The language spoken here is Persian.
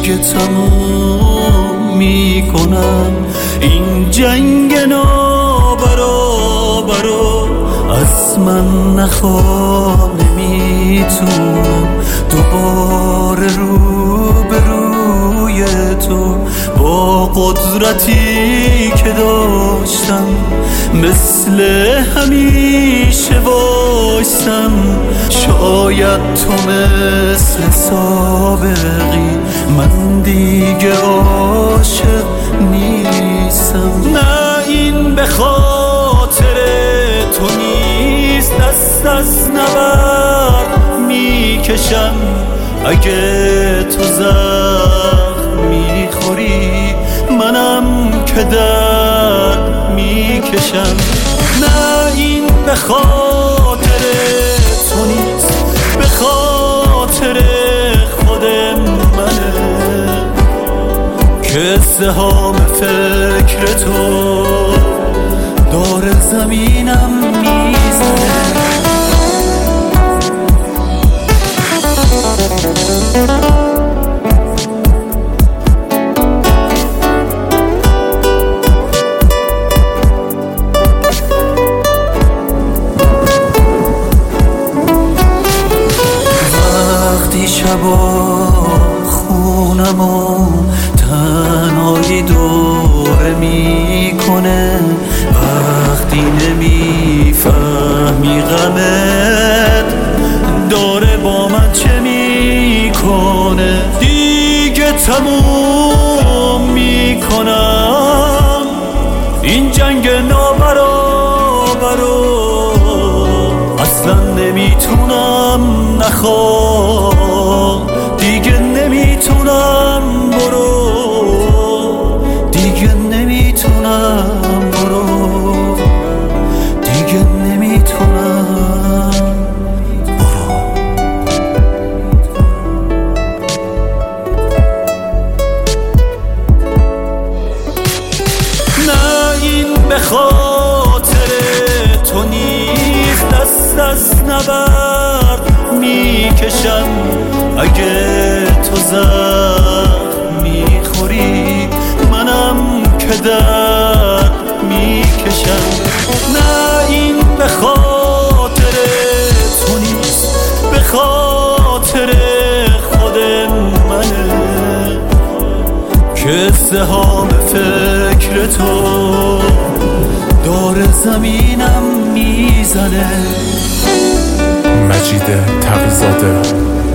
دیگه تموم میکنم این جنگ نابرابرو. از من نخواه، نمیتونم دوباره روبروی تو با قدرتی که داشتم مثل همیشه وایستم. شاید تو مثل سابقی من دیگه عاشق نیستم. نه این به خاطر تو نیست، دست از نبرد میکشم. اگه تو زخم میخوری منم که درد میکشم. نه این به خاطر تو نیست، به خاطر خود منه که ازدحام فکر تو دور زمینم میزنه. وقتی شبا خونمو تنهایی دوره میکنه، وقتی نمیفهمی غمت داره با من چه میکنه. دیگه تموم میکنم این جنگ نابرابرو. اصلا نمیتونم نخواه، دیگه نمیتونم برو، دیگه نمیتونم برو، دیگه نمیتونم برو. نه این به خاطر تو نیست، دست از نبرد میکشم. اگه تو زخم میخوری منم که درد میکشم. نه این به خاطر تو نیست، به خاطر خود منه که ازدحام فکر تو دور زمینم میزنه. مجید تقی‌زاده